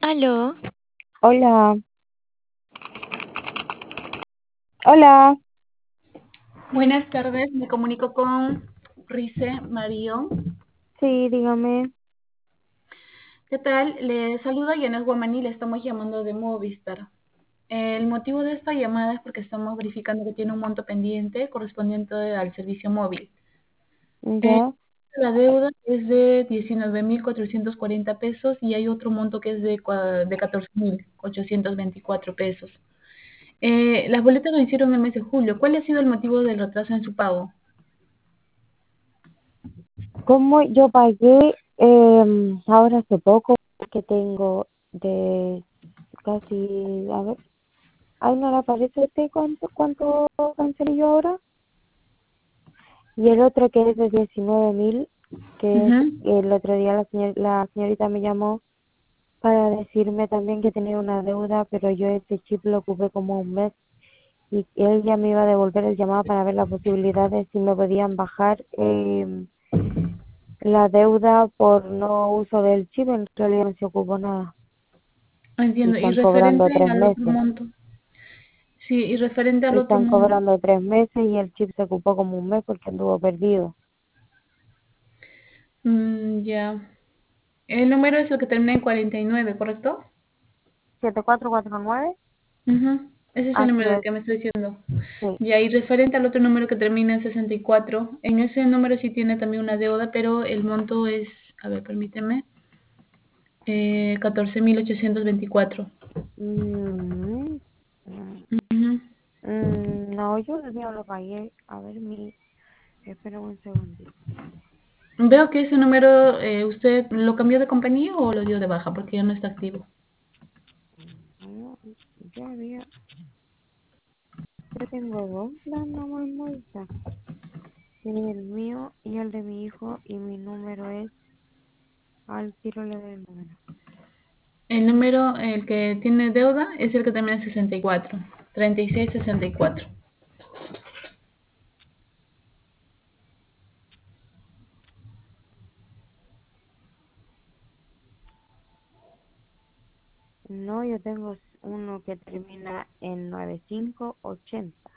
Aló, Hola, hola, Buenas tardes, me comunico con Rice Marión. sí, dígame, ¿Qué tal? Le saluda Yanes Guamaní, le estamos llamando de Movistar. El motivo de esta llamada es porque estamos verificando que tiene un monto pendiente correspondiente al servicio móvil. Eh, ya, la deuda es de 19.440 pesos y hay otro monto que es de 14.824 pesos. Las boletas lo hicieron el mes de julio. ¿Cuál ha sido el motivo del retraso en su pago? ¿cómo yo pagué ahora hace poco que tengo de casi, a ver, ay, no le aparece usted cuánto cancelé yo ahora? Y el otro que es de 19.000, que es Ujú. el otro día la señorita me llamó para decirme también que tenía una deuda, pero yo ese chip lo ocupé como un mes y él ya me iba a devolver el llamado para ver la posibilidad de si me podían bajar la deuda por no uso del chip. En realidad no se ocupó nada y Entiendo. Y están cobrando referente 3 al otro meses. monto. Sí, y referente al Y otro están monto. cobrando 3 meses y el chip se ocupó como un mes porque anduvo perdido. Ya. El número es el que termina en 49, ¿correcto? 7449. Ujú. Ese es el Así número del es, que me estoy diciendo. sí. Ya, y referente al otro número que termina en 64, en ese número sí tiene también una deuda, pero el monto es, a ver, permíteme, 14.824. Mm, mm, Ujú. no, yo el mío lo pagué. A ver, espera un segundito. Veo que ese número, ¿usted lo cambió de compañía o lo dio de baja? Porque ya no está activo. No, yo tengo dos planes nomás, Moisa. El mío y el de mi hijo, y mi número es, al tiro le doy el número. El número, el que tiene deuda, es el que termina en 64, 3664. No, yo tengo uno que termina en 9580.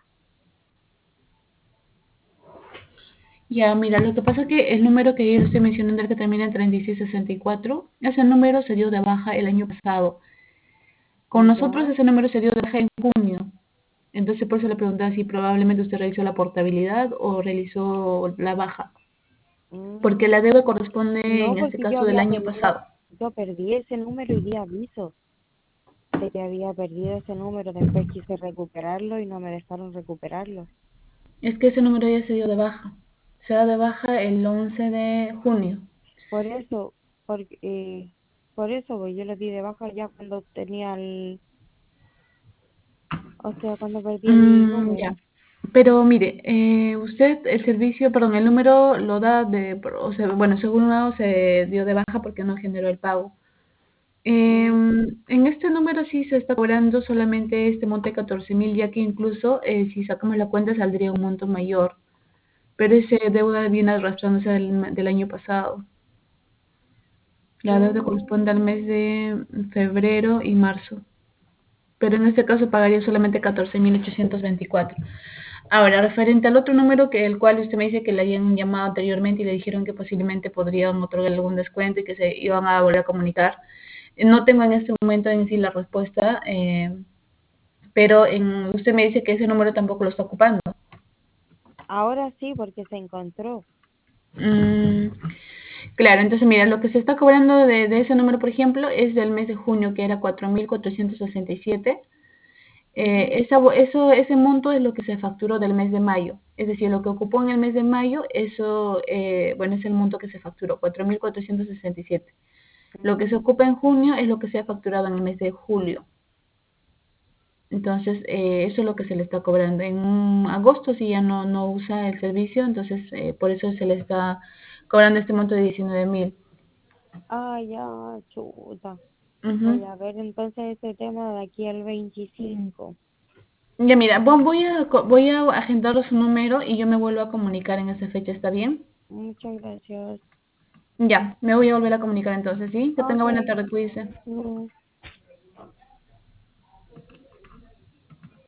Ya, mira, lo que pasa es que el número que yo le estoy mencionando, el que termina en 3664, ese número se dio de baja el año pasado. Con nosotros ¿Ya? ese número se dio de baja en junio. Entonces por eso le preguntaba si probablemente usted realizó la portabilidad o realizó la baja. Porque la Mm, deuda corresponde no, en este porque yo caso del había año perdido, pasado. yo perdí ese número y di aviso de que había perdido ese número. Después quise recuperarlo y no me dejaron recuperarlo. Es que ese número ya se dio de baja. Se da de baja el 11 de junio. Por eso, porque, por eso pues, yo lo di de baja ya cuando tenía o sea, cuando perdí el Ya. número. Pero mire, usted el servicio, perdón, el número lo da o sea, bueno, según un lado se dio de baja porque no generó el pago. Mm, En este número sí se está cobrando solamente este monto de 14.000, ya que incluso si sacamos la cuenta saldría un monto mayor. Pero ese deuda viene arrastrándose del año pasado. La deuda corresponde al mes mm. de febrero y marzo. Pero en este caso pagaría solamente 14.824. Ahora, referente al otro número que el cual usted me dice que le habían llamado anteriormente y le dijeron que posiblemente podrían otorgar algún descuento y que se iban a volver a comunicar. No tengo en este momento en sí la respuesta, pero usted me dice que ese número tampoco lo está ocupando. Ahora sí, porque se encontró. Mm, claro, entonces mira, lo que se está cobrando de ese número, por ejemplo, es del mes de junio, que era 4.467. Ujú. Ese monto es lo que se facturó del mes de mayo. Es decir, lo que ocupó en el mes de mayo, eso, bueno, es el monto que se facturó, 4.467. Lo que se ocupa en Mm. junio es lo que se ha facturado en el mes de julio. Entonces, eso es lo que se le está cobrando. En agosto, si ya no usa el servicio, entonces por eso se le está cobrando este monto de 19.000. Ah, ya, chuta. Ujú. Voy a ver entonces ese tema de aquí al 25. Ya mira, voy a agendar su número y yo me vuelvo a comunicar en esa fecha, ¿está bien? Muchas gracias. Ya, me voy a volver a comunicar entonces, ¿sí? Que tenga Ok. buena tarde, cuídese. Mm.